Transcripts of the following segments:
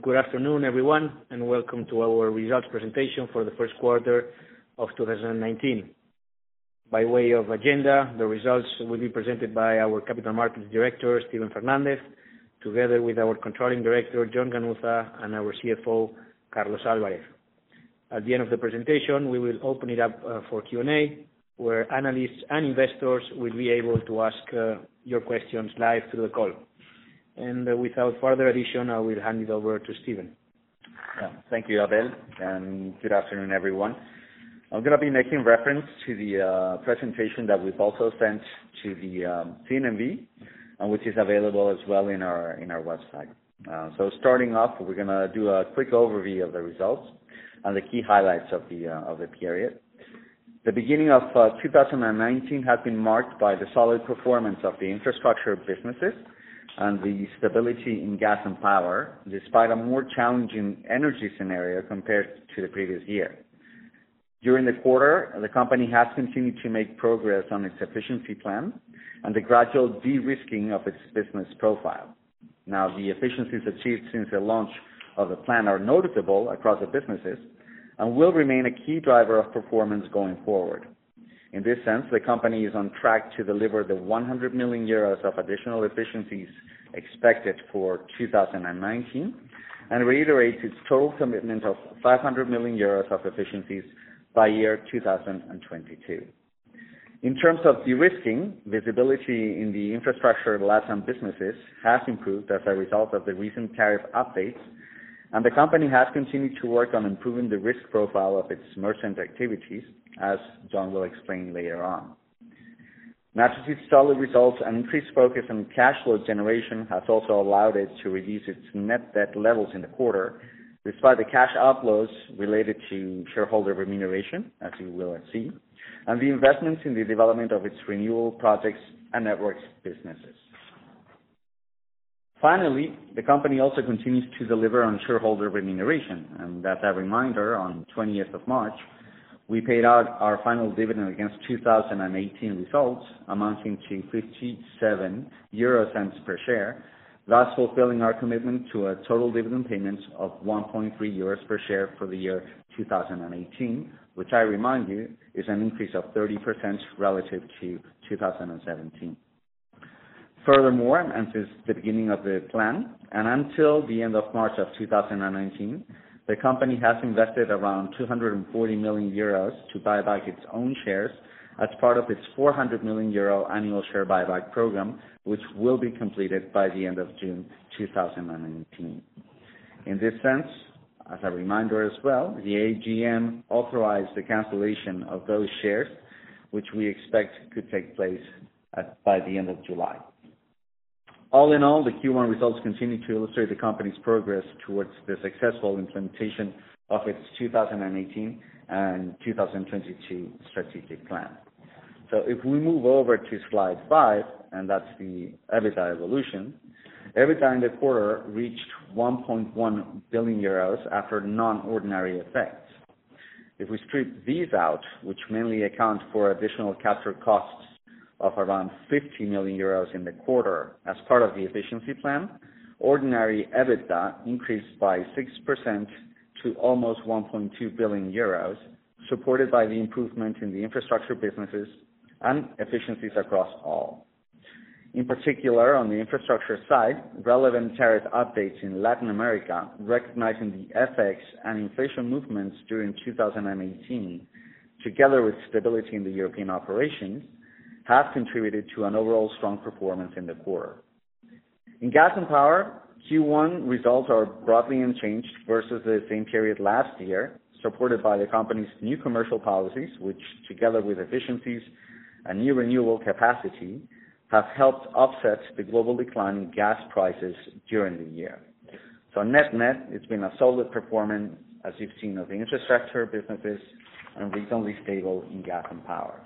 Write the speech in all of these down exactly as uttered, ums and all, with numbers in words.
Good afternoon, everyone, and welcome to our results presentation for the first quarter of two thousand nineteen. By way of agenda, the results will be presented by our Capital Markets Director, Steven Fernandez, together with our Controlling Director, Jon Ganuza, and our C F O, Carlos Alvarez. At the end of the presentation, we will open it up uh, for Q and A, where analysts and investors will be able to ask uh, your questions live through the call. And uh, without further addition, I will hand it over to Steven. Yeah, thank you, Abel, and good afternoon, everyone. I'm going to be making reference to the uh, presentation that we've also sent to the um, C N M V, uh, which is available as well in our in our website. Uh, so starting off, we're going to do a quick overview of the results and the key highlights of the uh, of the period. The beginning of uh, two thousand nineteen has been marked by the solid performance of the infrastructure businesses and the stability in gas and power, despite a more challenging energy scenario compared to the previous year. During the quarter, the company has continued to make progress on its efficiency plan and the gradual de-risking of its business profile. Now, the efficiencies achieved since the launch of the plan are noticeable across the businesses and will remain a key driver of performance going forward. In this sense, the company is on track to deliver the one hundred million euros of additional efficiencies expected for two thousand nineteen and reiterates its total commitment of five hundred million euros of efficiencies by year two thousand twenty-two. In terms of de-risking, visibility in the infrastructure LATAM businesses has improved as a result of the recent tariff updates, and the company has continued to work on improving the risk profile of its merchant activities, as John will explain later on. Naturgy's solid results and increased focus on cash flow generation has also allowed it to reduce its net debt levels in the quarter, despite the cash outflows related to shareholder remuneration, as you will see, and the investments in the development of its renewable projects and networks businesses. Finally, the company also continues to deliver on shareholder remuneration, and as a reminder, on twentieth of March, we paid out our final dividend against two thousand eighteen results, amounting to fifty-seven euro cents per share, thus fulfilling our commitment to a total dividend payment of one point three euros per share for the year two thousand eighteen, which I remind you is an increase of thirty percent relative to two thousand seventeen. Furthermore, and since the beginning of the plan, and until the end of March of two thousand nineteen, the company has invested around two hundred forty million euros to buy back its own shares as part of its four hundred million euro annual share buyback program, which will be completed by the end of June two thousand nineteen. In this sense, as a reminder as well, the A G M authorized the cancellation of those shares, which we expect could take place at, by the end of July. All in all, the Q one results continue to illustrate the company's progress towards the successful implementation of its two thousand eighteen and two thousand twenty-two strategic plan. So if we move over to slide five, and that's the EBITDA evolution, EBITDA in the quarter reached one point one billion euros after non-ordinary effects. If we strip these out, which mainly account for additional capture costs of around fifty million euros in the quarter as part of the efficiency plan, ordinary EBITDA increased by six percent to almost one point two billion euros, supported by the improvement in the infrastructure businesses and efficiencies across all. In particular, on the infrastructure side, relevant tariff updates in Latin America, recognizing the F X and inflation movements during two thousand eighteen, together with stability in the European operations, have contributed to an overall strong performance in the quarter. In gas and power, Q one results are broadly unchanged versus the same period last year, supported by the company's new commercial policies, which, together with efficiencies and new renewable capacity, have helped offset the global decline in gas prices during the year. So net-net, it's been a solid performance, as you've seen, of the infrastructure businesses and reasonably stable in gas and power.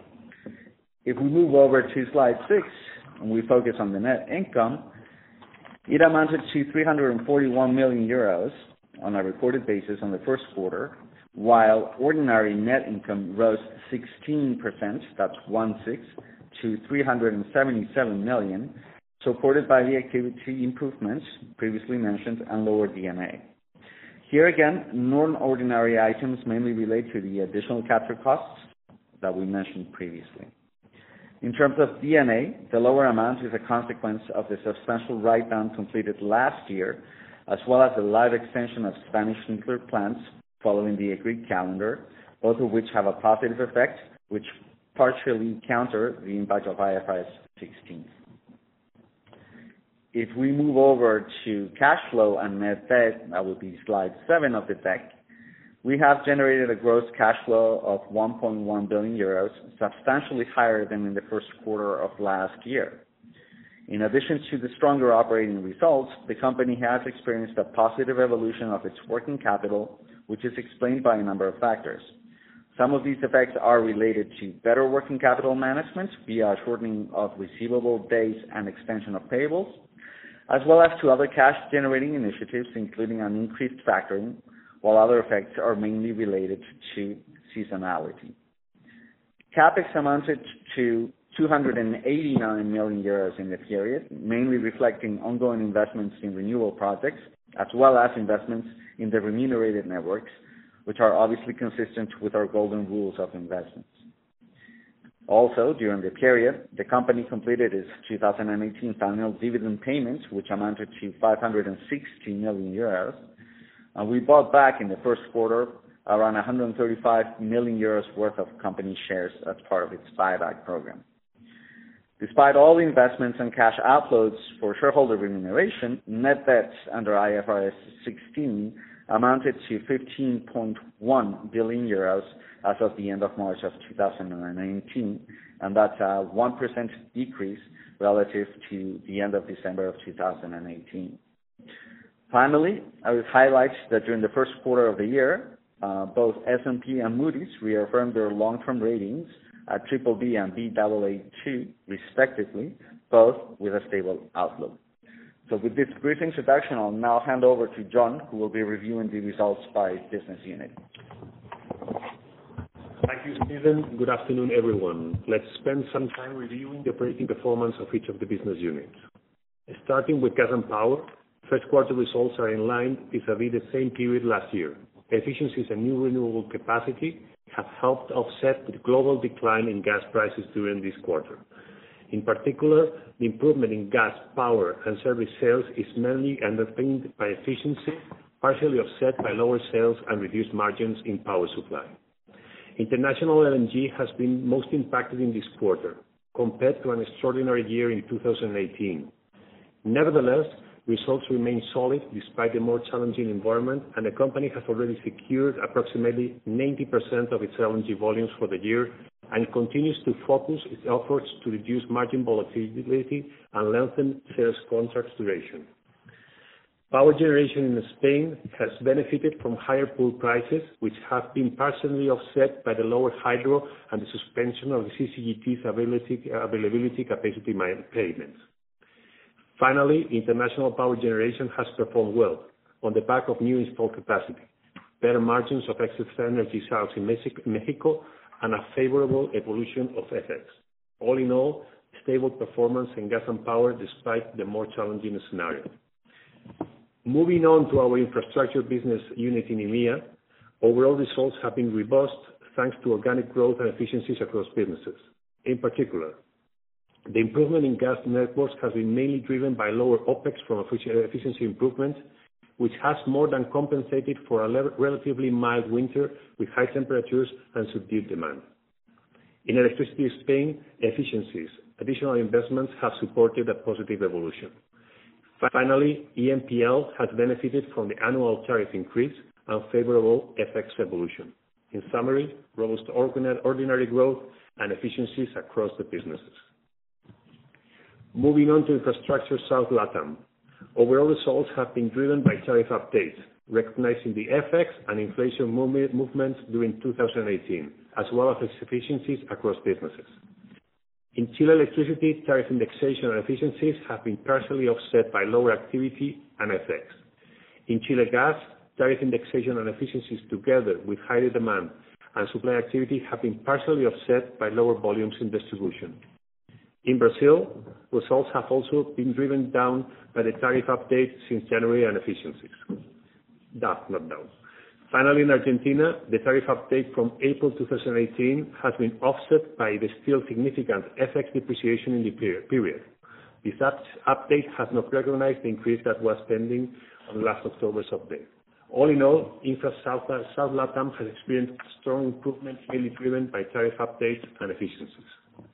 If we move over to slide six and we focus on the net income, it amounted to three hundred forty-one million euros on a reported basis on the first quarter, while ordinary net income rose sixteen percent, that's one six, to three hundred seventy-seven million, supported by the activity improvements previously mentioned and lower D N A. Here again, non-ordinary items mainly relate to the additional capture costs that we mentioned previously. In terms of D N A, the lower amount is a consequence of the substantial write-down completed last year, as well as the life extension of Spanish nuclear plants following the agreed calendar, both of which have a positive effect, which partially counter the impact of I F R S sixteen. If we move over to cash flow and net debt, that would be slide seven of the deck, we have generated a gross cash flow of one point one billion euros, substantially higher than in the first quarter of last year. In addition to the stronger operating results, the company has experienced a positive evolution of its working capital, which is explained by a number of factors. Some of these effects are related to better working capital management via shortening of receivable days and extension of payables, as well as to other cash-generating initiatives, including an increased factoring, while other effects are mainly related to seasonality. CapEx amounted to two hundred eighty-nine million euros in the period, mainly reflecting ongoing investments in renewable projects, as well as investments in the remunerated networks, which are obviously consistent with our golden rules of investments. Also, during the period, the company completed its two thousand eighteen final dividend payments, which amounted to five hundred sixty million euros, and we bought back in the first quarter around one hundred thirty-five million euros worth of company shares as part of its buyback program. Despite all the investments and cash outflows for shareholder remuneration, net debt under I F R S sixteen amounted to fifteen point one billion euros as of the end of March of two thousand nineteen, and that's a one percent decrease relative to the end of December of two thousand eighteen. Finally, I would highlight that during the first quarter of the year, uh, both S and P and Moody's reaffirmed their long-term ratings at triple B and Baa two, respectively, both with a stable outlook. So with this brief introduction, I'll now hand over to John, who will be reviewing the results by business unit. Thank you, Stephen. Good afternoon, everyone. Let's spend some time reviewing the operating performance of each of the business units. Starting with gas and power, first quarter results are in line vis-à-vis the same period last year. Efficiencies and new renewable capacity have helped offset the global decline in gas prices during this quarter. In particular, the improvement in gas, power, and service sales is mainly underpinned by efficiency, partially offset by lower sales and reduced margins in power supply. International L N G has been most impacted in this quarter, compared to an extraordinary year in two thousand eighteen. Nevertheless, results remain solid despite the more challenging environment, and the company has already secured approximately ninety percent of its L N G volumes for the year and continues to focus its efforts to reduce margin volatility and lengthen sales contracts duration. Power generation in Spain has benefited from higher pool prices, which have been partially offset by the lower hydro and the suspension of the C C G T's availability, availability capacity payments. Finally, international power generation has performed well on the back of new installed capacity, better margins of excess energy sales in Mexico, and a favorable evolution of F X. All in all, stable performance in gas and power despite the more challenging scenario. Moving on to our infrastructure business unit in EMEA, overall results have been robust thanks to organic growth and efficiencies across businesses. In particular, the improvement in gas networks has been mainly driven by lower OPEX from efficiency improvements, which has more than compensated for a relatively mild winter with high temperatures and subdued demand. In electricity Spain, efficiencies, additional investments have supported a positive evolution. Finally, E M P L has benefited from the annual tariff increase and favorable F X evolution. In summary, robust ordinary growth and efficiencies across the businesses. Moving on to infrastructure South LATAM. Overall results have been driven by tariff updates, recognizing the F X and inflation movements during two thousand eighteen, as well as efficiencies across businesses. In Chile electricity, tariff indexation and efficiencies have been partially offset by lower activity and F X. In Chile gas, tariff indexation and efficiencies together with higher demand and supply activity have been partially offset by lower volumes in distribution. In Brazil, results have also been driven down by the tariff update since January and efficiencies. Up, not down. Finally, in Argentina, the tariff update from April two thousand eighteen has been offset by the still significant F X depreciation in the period. This update has not recognized the increase that was pending on last October's update. All in all, Infra South, South LATAM has experienced strong improvements, mainly driven by tariff updates and efficiencies.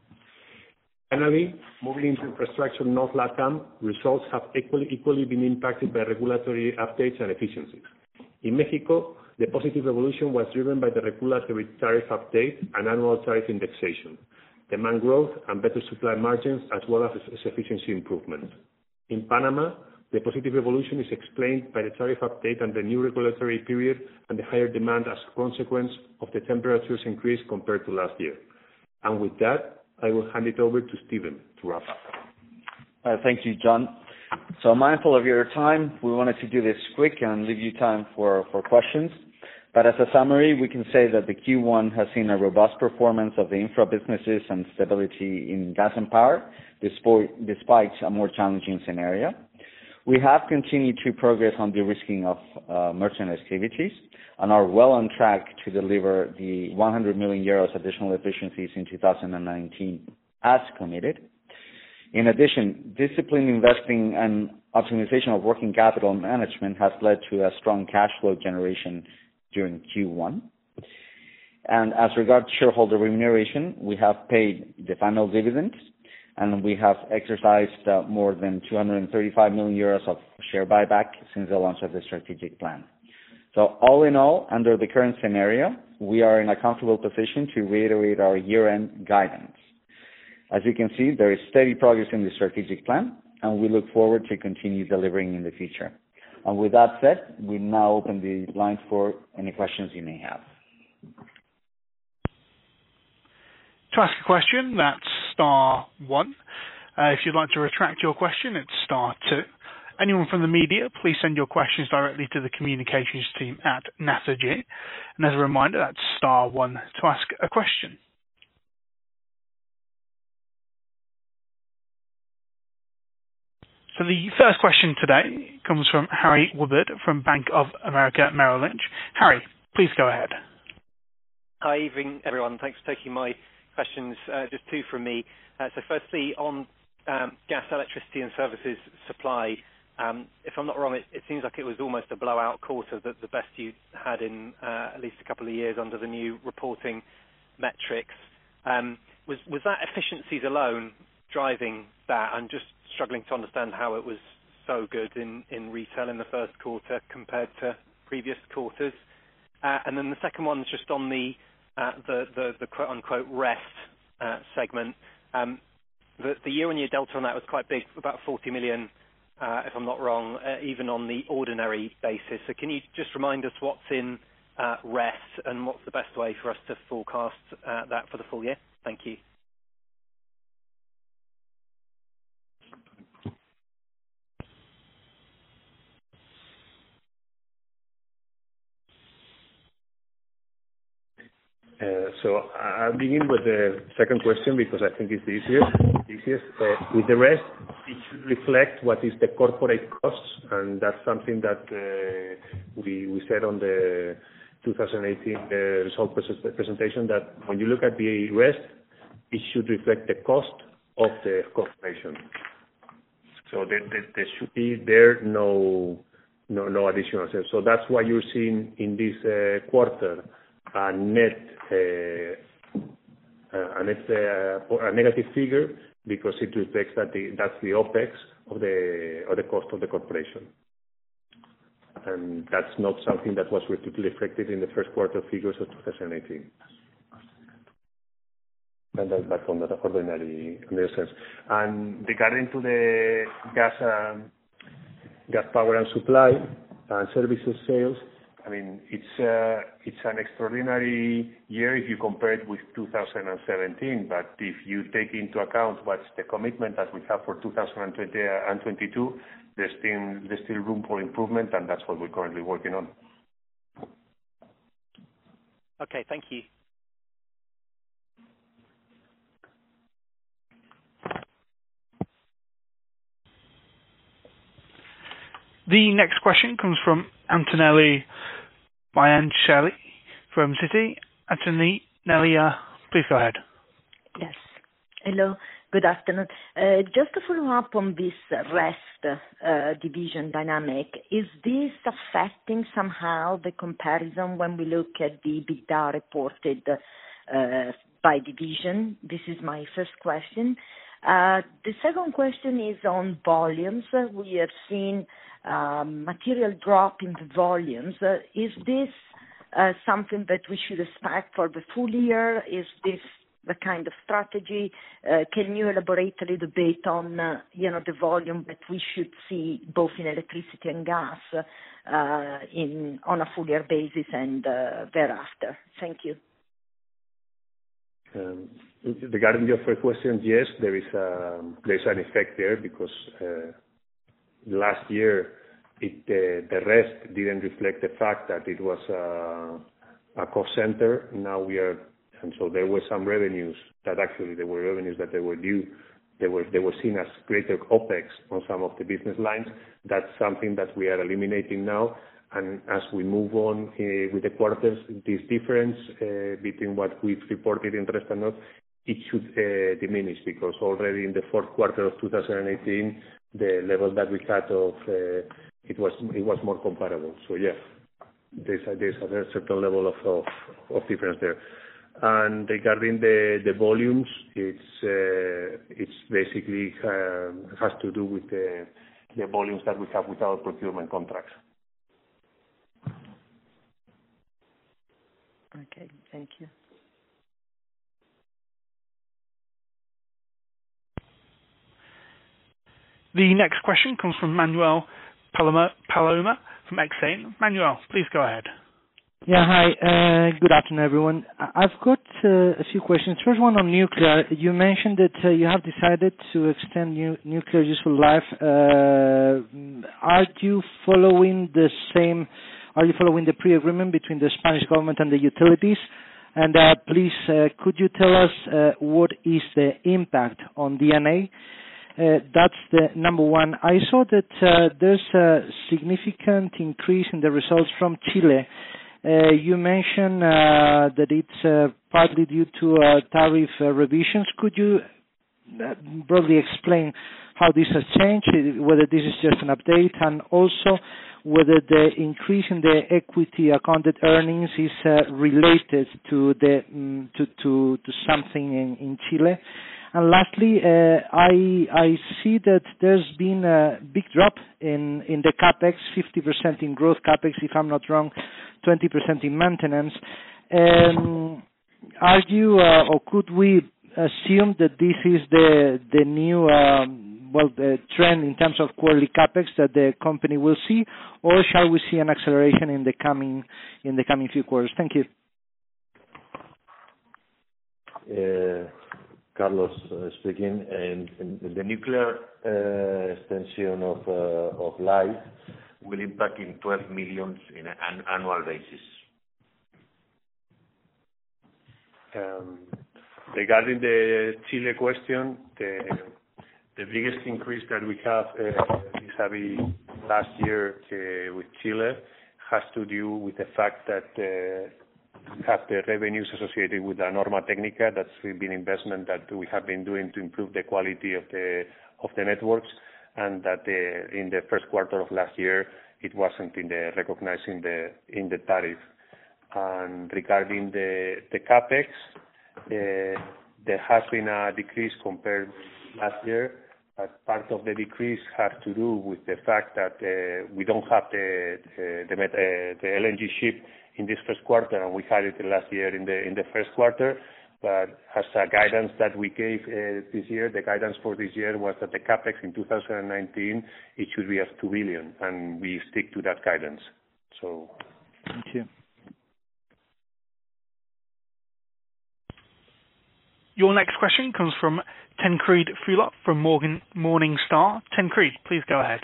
Finally, moving into Infrastructure North LATAM, results have equally, equally been impacted by regulatory updates and efficiencies. In Mexico, the positive evolution was driven by the regulatory tariff update and annual tariff indexation, demand growth and better supply margins, as well as efficiency improvements. In Panama, the positive evolution is explained by the tariff update and the new regulatory period and the higher demand as a consequence of the temperatures increase compared to last year. And with that, I will hand it over to Steven to wrap up. Uh, thank you, John. So mindful of your time, we wanted to do this quick and leave you time for, for questions. But as a summary, we can say that the Q one has seen a robust performance of the infra businesses and stability in gas and power, despite, despite a more challenging scenario. We have continued to progress on de-risking of uh, merchant activities and are well on track to deliver the one hundred million euros additional efficiencies in two thousand nineteen as committed. In addition, disciplined investing and optimization of working capital management has led to a strong cash flow generation during Q one. And as regards shareholder remuneration, we have paid the final dividend, and we have exercised uh, more than two hundred thirty-five million euros of share buyback since the launch of the strategic plan. So all in all, under the current scenario, we are in a comfortable position to reiterate our year-end guidance. As you can see, there is steady progress in the strategic plan, and we look forward to continue delivering in the future. And with that said, we now open the line for any questions you may have. To ask a question, that's star one. Uh, if you'd like to retract your question, it's star two. Anyone from the media, please send your questions directly to the communications team at Naturgy. And as a reminder, that's star one to ask a question. So the first question today comes from Harry Woodward from Bank of America Merrill Lynch. Harry, please go ahead. Hi, evening, everyone. Thanks for taking my questions. Uh, just two from me. Uh, so firstly, on um, gas, electricity and services supply, um, if I'm not wrong, it, it seems like it was almost a blowout quarter, that the best you had in uh, at least a couple of years under the new reporting metrics. Um, was, was that efficiencies alone driving that? I'm just struggling to understand how it was so good in, in retail in the first quarter compared to previous quarters. Uh, and then the second one is just on the uh, the, the, the quote-unquote rest uh, segment. Um, the, the year-on-year delta on that was quite big, about forty million, uh, if I'm not wrong, uh, even on the ordinary basis. So can you just remind us what's in uh, rest and what's the best way for us to forecast uh, that for the full year? Thank you. Uh, so I'll begin with the second question because I think it's the easiest. easiest. Uh, with the rest, it should reflect what is the corporate costs, and that's something that uh, we, we said on the two thousand eighteen uh, result presentation, that when you look at the rest, it should reflect the cost of the corporation. So there, there, there should be there no no no additional sales. So that's why you're seeing in this uh, quarter a net uh, a net uh, a negative figure, because it reflects that the, that's the OPEX of the of the cost of the corporation, and that's not something that was reflected in the first quarter figures of two thousand eighteen. And that's back on the ordinary in the sense. And regarding to the gas um, gas power and supply and services sales, I mean, it's uh, it's an extraordinary year if you compare it with two thousand seventeen. But if you take into account what's the commitment that we have for two thousand twenty and twenty-two, there's still there's still room for improvement, and that's what we're currently working on. Okay, thank you. The next question comes from Antonelli Biancelli from Citi. Antonelli, uh, please go ahead. Yes. Hello. Good afternoon. Uh, just to follow up on this REST uh, division dynamic, is this affecting somehow the comparison when we look at the EBITDA reported uh, by division? This is my first question. Uh, the second question is on volumes. We have seen um, material drop in the volumes. Uh, is this uh, something that we should expect for the full year? Is this the kind of strategy? Uh, can you elaborate a little bit on, uh, you know, the volume that we should see both in electricity and gas uh, in on a full year basis and uh, thereafter? Thank you. Um, regarding your first question, yes, there is a, there's an effect there because uh, last year it, uh, the rest didn't reflect the fact that it was a, a cost center. Now we are And so there were some revenues that actually there were revenues that they were due, they were they were seen as greater OPEX on some of the business lines. That's something that we are eliminating now. And as we move on uh, with the quarters, this difference uh, between what we've reported in rest and not, it should uh, diminish because already in the fourth quarter of two thousand eighteen, the level that we had of uh, it was it was more comparable. So yeah, there's a, there's a certain level of, of of difference there. And regarding the the volumes, it's uh, it's basically uh, has to do with the the volumes that we have with our procurement contracts. Okay, thank you. The next question comes from Manuel Paloma, Paloma from Exane. Manuel, please go ahead. Yeah, hi. Uh, good afternoon, everyone. I- I've got uh, a few questions. First one on nuclear. You mentioned that uh, you have decided to extend nu- nuclear useful life. Uh, are you following the same? Are you following the pre-agreement between the Spanish government and the utilities? And uh, please, uh, could you tell us uh, what is the impact on D N A? Uh, that's the number one. I saw that uh, there's a significant increase in the results from Chile. Uh, you mentioned uh, that it's uh, partly due to uh, tariff uh, revisions. Could you uh, broadly explain how this has changed, whether this is just an update, and also whether the increase in the equity accounted earnings is uh, related to the um, to, to to something in, in Chile? And lastly, uh, I I see that there's been a big drop in, in the capex, fifty percent in growth capex, if I'm not wrong, twenty percent in maintenance. Um, are you, uh, or could we assume that this is the the new um, well the trend in terms of quarterly capex that the company will see, or shall we see an acceleration in the coming in the coming few quarters? Thank you. Uh, Carlos uh, speaking. And, and the nuclear uh, extension of uh, of life will impact in twelve million in an annual basis. Um, regarding the Chile question, the the biggest increase that we have uh, vis-a-vis last year uh, with Chile has to do with the fact that uh, have the revenues associated with the Norma Técnica. That's been investment that we have been doing to improve the quality of the of the networks, and that uh, in the first quarter of last year it wasn't in the recognized in the in the tariff. And regarding the the capex, uh, there has been a decrease compared with last year. But part of the decrease has to do with the fact that uh, we don't have the the, the, uh, the L N G ship in this first quarter, and we had it last year in the in the first quarter. But as a guidance that we gave uh, this year, the guidance for this year was that the capex in two thousand nineteen it should be of two billion, and we stick to that guidance. So. Thank you. Your next question comes from Tancrède Fulop from Morgan Morningstar. Tancrède, please go ahead.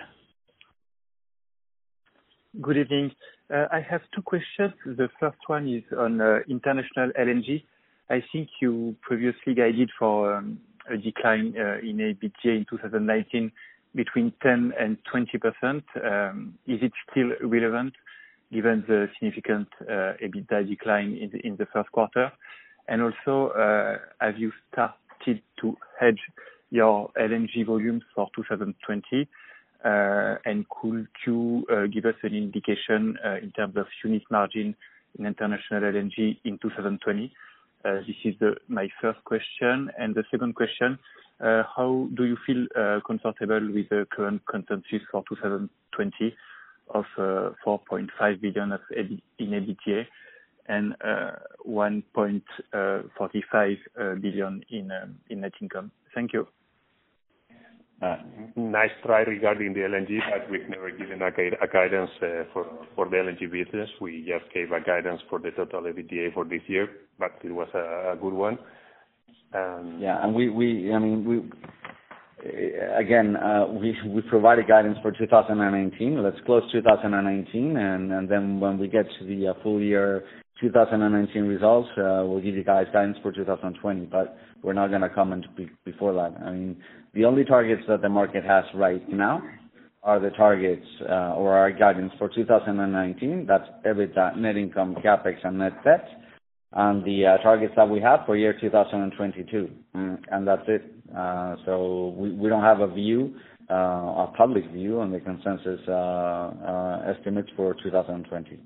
Good evening. Uh, I have two questions. The first one is on uh, international L N G. I think you previously guided for um, a decline uh, in EBITDA in two thousand nineteen between ten and twenty percent. Um, is it still relevant given the significant uh, EBITDA decline in the, in the first quarter? And also, uh, have you started to hedge your L N G volumes for two thousand twenty? Uh, and could you uh, give us an indication uh, in terms of unit margin in international L N G in two thousand twenty? Uh, this is the, my first question. And the second question, uh, how do you feel uh, comfortable with the current consensus for two thousand twenty of uh, four point five billion of in EBITDA and uh, one point four five billion in, um, in net income? Thank you. Uh, nice try regarding the L N G, but we've never given a, gu- a guidance uh, for for the L N G business. We just gave a guidance for the total EBITDA for this year, but it was a, a good one. Um, yeah, and we, we I mean, we again, uh, we we provided guidance for two thousand nineteen. Let's close two thousand nineteen, and, and then when we get to the uh, full year two thousand nineteen results, uh, we'll give you guys guidance for two thousand twenty, but we're not going to comment be- before that. I mean, the only targets that the market has right now are the targets uh, or our guidance for two thousand nineteen. That's EBITDA, net income, capex, and net debt, and the uh, targets that we have for year two thousand twenty-two, mm, and that's it. Uh, so we, we don't have a view, uh, a public view on the consensus uh, uh, estimates for two thousand twenty.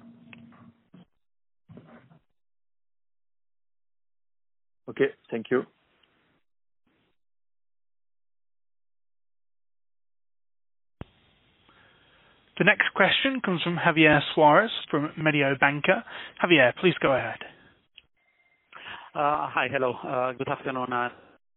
Okay, thank you. The next question comes from Javier Suarez from Mediobanca. Javier, please go ahead. Uh, hi, hello. Uh, good afternoon. Uh,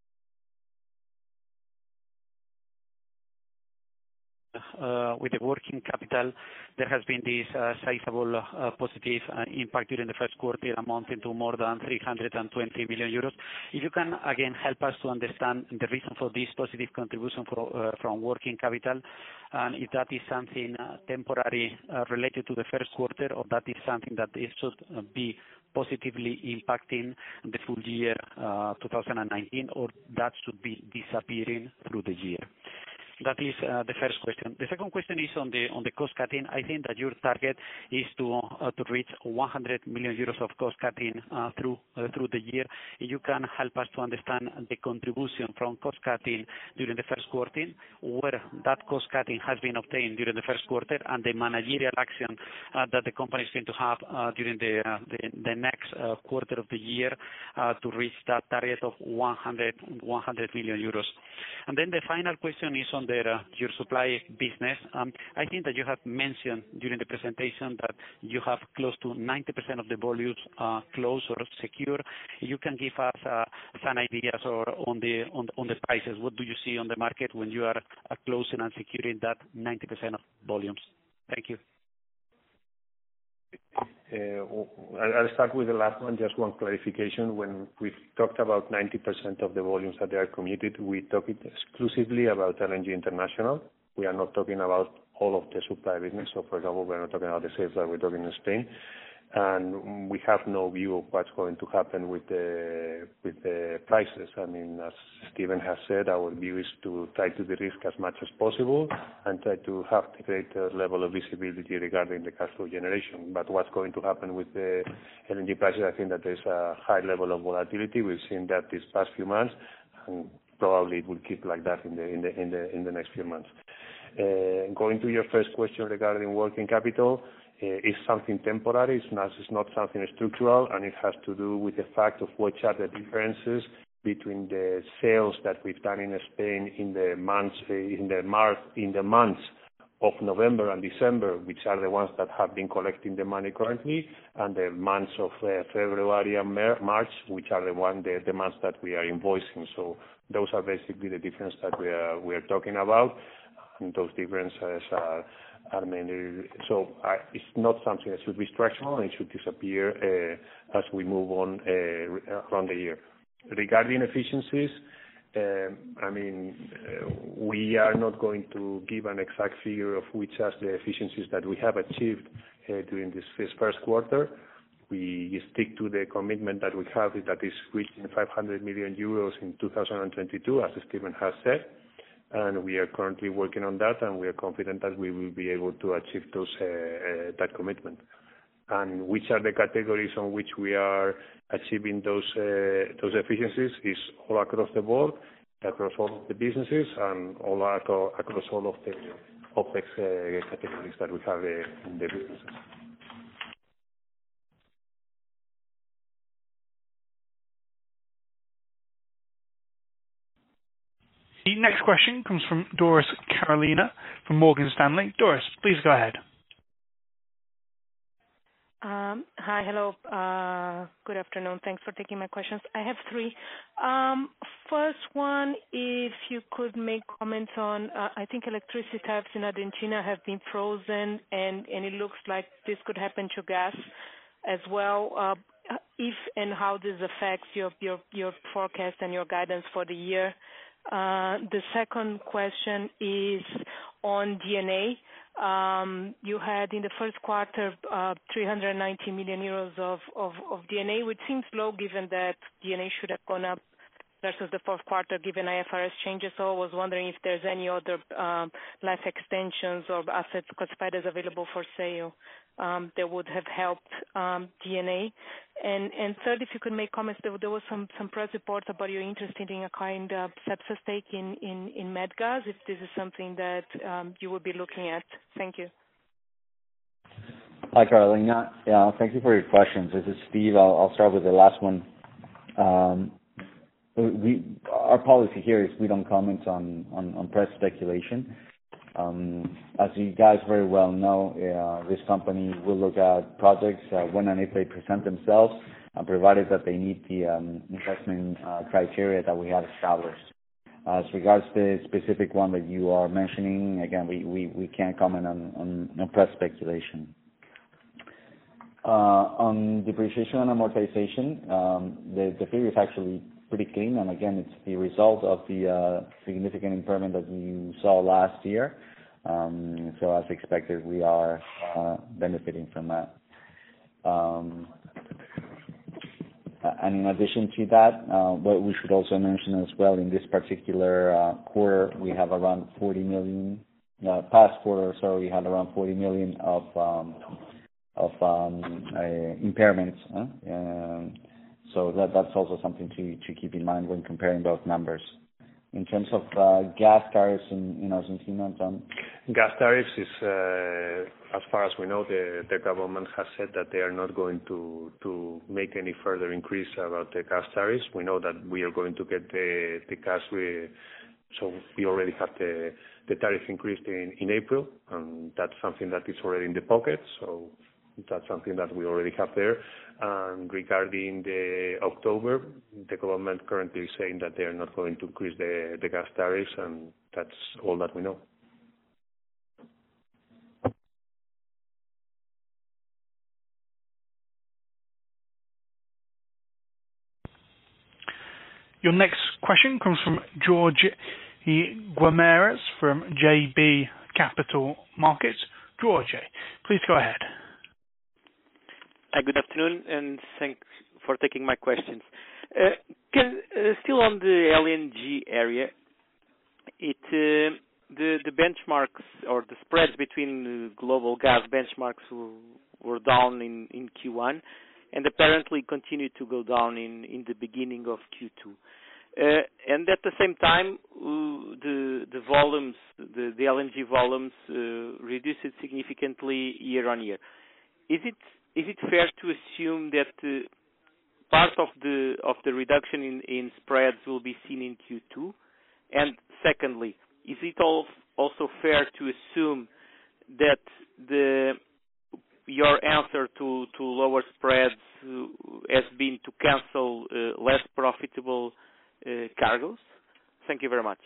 Uh, with the working capital, there has been this uh, sizable uh, positive uh, impact during the first quarter amounting to more than three hundred twenty million euros. If you can, again, help us to understand the reason for this positive contribution for, uh, from working capital, and if that is something uh, temporary uh, related to the first quarter, or that is something that it should uh, be positively impacting the full year uh, two thousand nineteen, or that should be disappearing through the year. That is uh, the first question. The second question is on the on the cost cutting. I think that your target is to uh, to reach one hundred million euros of cost cutting uh, through uh, through the year. If you can help us to understand the contribution from cost cutting during the first quarter, where that cost cutting has been obtained during the first quarter, and the managerial action uh, that the company is going to have uh, during the, uh, the the next uh, quarter of the year uh, to reach that target of one hundred million euros. And then the final question is on the, uh, your supply business. Um, I think that you have mentioned during the presentation that you have close to ninety percent of the volumes uh, closed or secure. You can give us uh, some ideas or on the on, on the prices. What do you see on the market when you are uh, closing and securing that ninety percent of volumes? Thank you. Uh, I'll start with the last one, just one clarification. When we've talked about ninety percent of the volumes that they are committed, we talk it exclusively about L N G International. We are not talking about all of the supply business. So, for example, we're not talking about the sales that we're talking in Spain. And we have no view of what's going to happen with the with the prices. I mean, as Steven has said, our view is to try to de-risk as much as possible and try to have the greater level of visibility regarding the cash flow generation. But what's going to happen with the L N G prices, I think that there's a high level of volatility. We've seen that these past few months, and probably it will keep like that in the in the in the in the next few months. Uh, going to your first question regarding working capital. Uh, is something temporary, it's not, it's not something structural, and it has to do with the fact of which are the differences between the sales that we've done in Spain in the months, uh, in the March, in the months of November and December, which are the ones that have been collecting the money currently, and the months of uh, February and March, which are the one the, the months that we are invoicing. So those are basically the difference that we are we are talking about, and those differences are. are mainly, so uh, it's not something that should be structural, and it should disappear uh, as we move on uh, around the year. Regarding efficiencies, um, I mean, uh, we are not going to give an exact figure of which are the efficiencies that we have achieved uh, during this, this first quarter. We stick to the commitment that we have, that is reaching five hundred million euros in two thousand twenty-two, as Steven has said. and we are currently working on that, and we are confident that we will be able to achieve those uh, uh, that commitment. And which are the categories on which we are achieving those uh, those efficiencies is all across the board, across all of the businesses, and all across, across all of the OpEx uh, categories that we have uh, in the businesses. The next question comes from Doris Carolina from Morgan Stanley. Doris, please go ahead. Um, hi, hello. Uh, good afternoon. Thanks for taking my questions. I have three. Um, first one, if you could make comments on, uh, I think electricity tariffs in Argentina have been frozen, and, and it looks like this could happen to gas as well. Uh, if and how this affects your, your, your forecast and your guidance for the year. Uh, the second question is on D N A. Um, you had in the first quarter uh, three hundred ninety million euros of, of, of D N A, which seems low given that D N A should have gone up versus the fourth quarter given I F R S changes. So I was wondering if there's any other um, life extensions or assets classified as available for sale um, that would have helped um, D N A. And, and third, if you could make comments, there, there was some, some press reports about your interest in acquiring the Cepsa stake in, in, in Medgaz, if this is something that um, you would be looking at. Thank you. Hi, Carolina. Yeah, thank you for your questions. This is Steve. I'll, I'll start with the last one. Um, we, our policy here is we don't comment on, on, on press speculation. Um, as you guys very well know, uh, this company will look at projects uh, when and if they present themselves, uh, provided that they meet the um, investment uh, criteria that we have established. As regards the specific one that you are mentioning, again, we, we, we can't comment on, on, on press speculation. Uh, on depreciation and amortization, um, the, the figure is actually pretty clean, and again, it's the result of the uh, significant impairment that you saw last year. Um, so as expected, we are uh, benefiting from that. Um, and in addition to that, uh, what we should also mention as well, in this particular uh, quarter, we have around forty million, uh, past quarter, sorry, we had around forty million of um, of um, uh, impairments. Huh? Um, so that, that's also something to, to keep in mind when comparing both numbers. In terms of uh, gas tariffs in, in Argentina, Tom? Gas tariffs is, uh, as far as we know, the, the government has said that they are not going to, to make any further increase about the gas tariffs. We know that we are going to get the, the gas, we, so we already have the, the tariff increased in, in April, and that's something that is already in the pocket, so that's something that we already have there. And regarding the October, the government currently is saying that they are not going to increase the, the gas tariffs, and that's all that we know. Your next question comes from George Guimarães from J B Capital Markets. George, please go ahead. Hi, good afternoon, and thanks for taking my questions. Uh, can, uh, still on the L N G area, it uh, the the benchmarks or the spreads between the global gas benchmarks were, were down in, in Q one, and apparently continued to go down in, in the beginning of Q two. Uh, and at the same time, uh, the the volumes, the, the L N G volumes, uh, reduced significantly year on year. Is it Is it fair to assume that uh, part of the of the reduction in, in spreads will be seen in Q two? And secondly, is it all, also fair to assume that the your answer to, to lower spreads uh, has been to cancel uh, less profitable uh, cargoes? Thank you very much.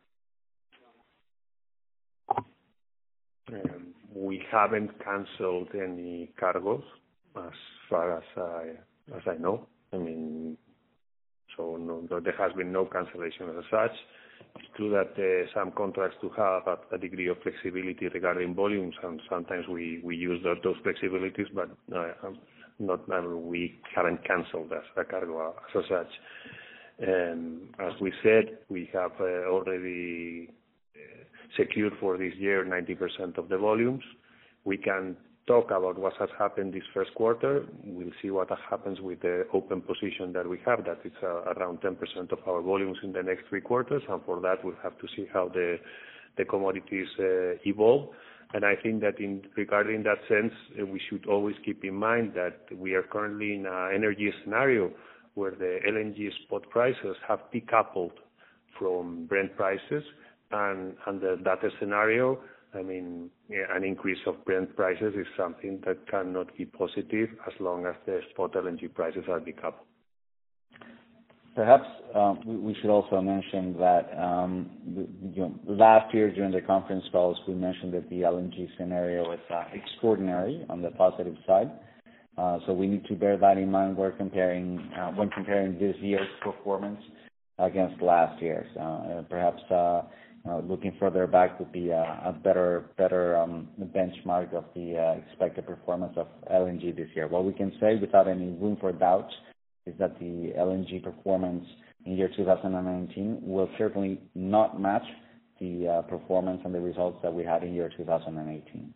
Um, we haven't cancelled any cargoes, as far as I as I know. I mean, so no, there has been no cancellation as such. It's true that uh, some contracts do have a, a degree of flexibility regarding volumes, and sometimes we, we use those, those flexibilities, but uh, not uh, we haven't cancelled as a cargo as such. Um, as we said, we have uh, already secured for this year ninety percent of the volumes. We can talk about what has happened this first quarter. We'll see what happens with the open position that we have, that is uh, around ten percent of our volumes in the next three quarters, and for that we'll have to see how the the commodities uh, evolve. And I think that in regarding that sense, uh, we should always keep in mind that we are currently in an energy scenario where the L N G spot prices have decoupled from Brent prices, and under that scenario, I mean, yeah, an increase of Brent prices is something that cannot be positive as long as the spot L N G prices are decoupled. Perhaps um, we, we should also mention that um, you know, last year during the conference calls, we mentioned that the L N G scenario is uh, extraordinary on the positive side. Uh, so we need to bear that in mind when comparing uh, when comparing this year's performance against last year's. Uh, perhaps uh, uh, looking further back would be a, a better better um, benchmark of the uh, expected performance of L N G this year. What we can say without any room for doubt is that the L N G performance in year two thousand nineteen will certainly not match the uh, performance and the results that we had in year two thousand eighteen.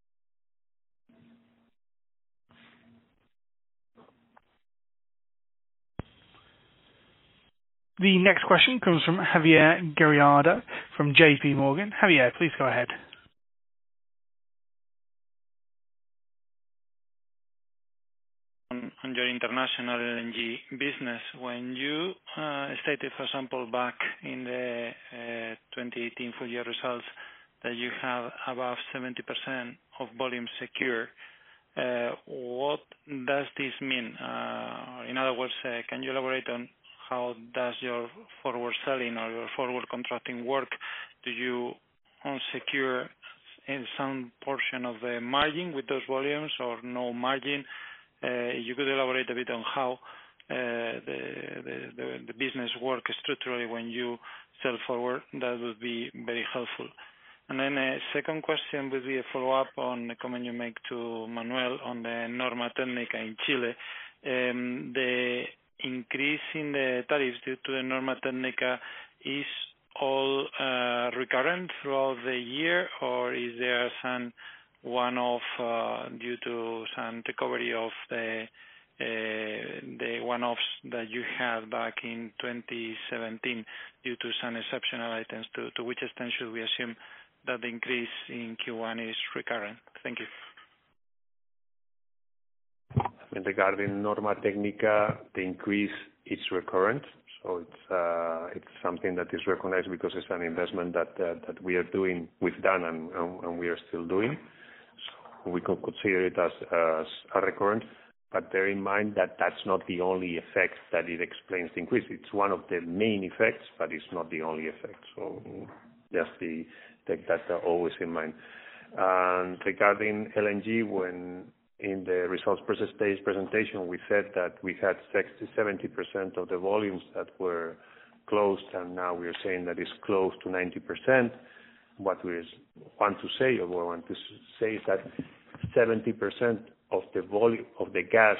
The next question comes from Javier Guerriado from J P Morgan. Javier, please go ahead. On your international L N G business, when you uh, stated, for example, back in the uh, twenty eighteen full year results that you have above seventy percent of volume secure, uh, what does this mean? Uh, in other words, uh, can you elaborate on how does your forward selling or your forward contracting work? Do you secure in some portion of the margin with those volumes or no margin? Uh, you could elaborate a bit on how uh, the, the, the, the business works structurally when you sell forward. That would be very helpful. And then a second question would be a follow-up on the comment you make to Manuel on the Norma Técnica in Chile. Um, the increase in the tariffs due to the Norma Técnica is all uh, recurrent throughout the year, or is there some one-off uh, due to some recovery of the uh, the one-offs that you had back in twenty seventeen due to some exceptional items? To, to which extent should we assume that the increase in Q one is recurrent? Thank you. Regarding Norma Técnica, the increase is recurrent, so it's uh, it's something that is recognized because it's an investment that uh, that we are doing, we've done, and, and, and we are still doing. So we could consider it as, as a recurrent, but bear in mind that that's not the only effect that it explains the increase. It's one of the main effects, but it's not the only effect. So just the, take that always in mind. And regarding L N G, when in the results presentation, we said that we had sixty, seventy percent of the volumes that were closed, and now we are saying that it's close to ninety percent. What we want to say, or what we want to say, is that seventy percent of the volume of the gas,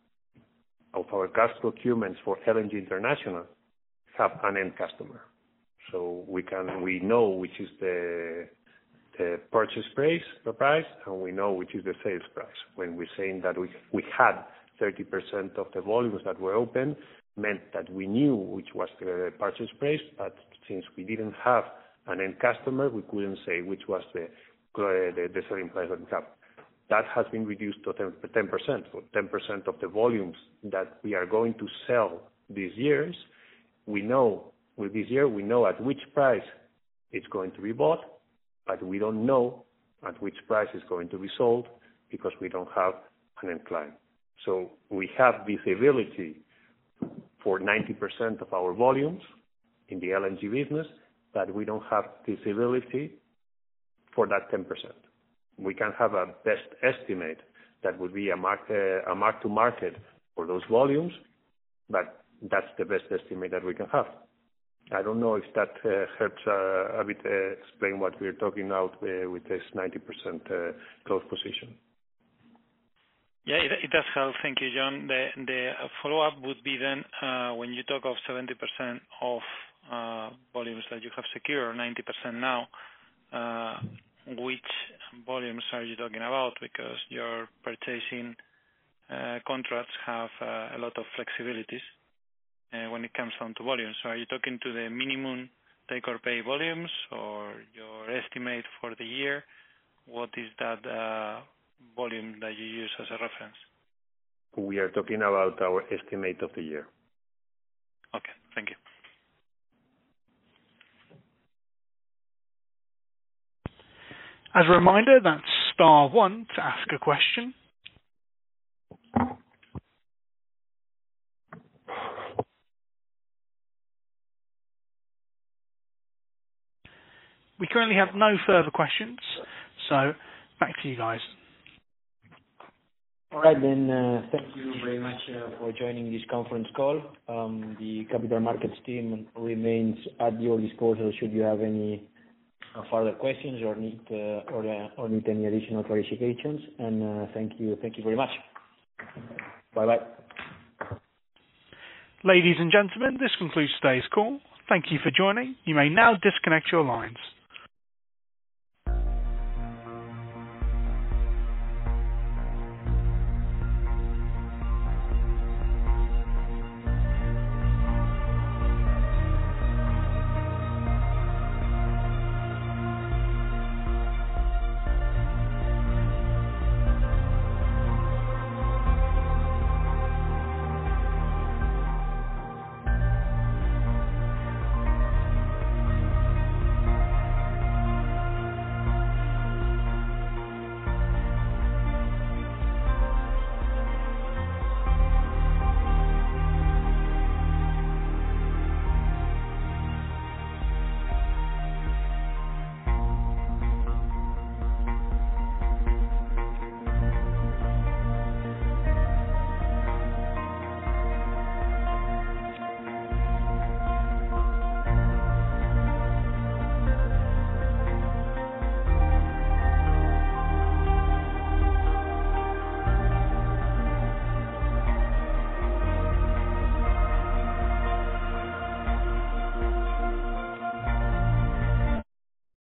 of our gas procurements for L N G International have an end customer. So we can, we know which is the the purchase price, the price, and we know which is the sales price. When we're saying that we we had thirty percent of the volumes that were open, meant that we knew which was the purchase price, but since we didn't have an end customer, we couldn't say which was the the, the selling price that we have. That has been reduced to ten percent. So ten percent of the volumes that we are going to sell these years, we know, with this year, we know at which price it's going to be bought, but we don't know at which price it's going to be sold because we don't have an end client. So we have visibility for ninety percent of our volumes in the L N G business, but we don't have visibility for that ten percent. We can have a best estimate that would be a mark, uh, a mark to market for those volumes, but that's the best estimate that we can have. I don't know if that uh, helps uh, a bit uh, explain what we're talking about uh, with this ninety percent uh, close position. Yeah, it, it does help. Thank you, John. The, the follow-up would be then uh, when you talk of seventy percent of uh, volumes that you have secured, ninety percent now, uh, which volumes are you talking about? Because your purchasing uh, contracts have uh, a lot of flexibilities uh, when it comes down to volumes. So are you talking to the minimum take-or-pay volumes or your estimate for the year? What is that uh, volume that you use as a reference? We are talking about our estimate of the year. Okay, thank you. As a reminder, that's star one to ask a question. We currently have no further questions, so back to you guys. All right, then, uh, thank you very much uh, for joining this conference call. Um, the capital markets team remains at your disposal should you have any uh, further questions or need uh, or, uh, or need any additional clarifications. And uh, thank you, thank you very much. Bye bye. Ladies and gentlemen, this concludes today's call. Thank you for joining. You may now disconnect your lines.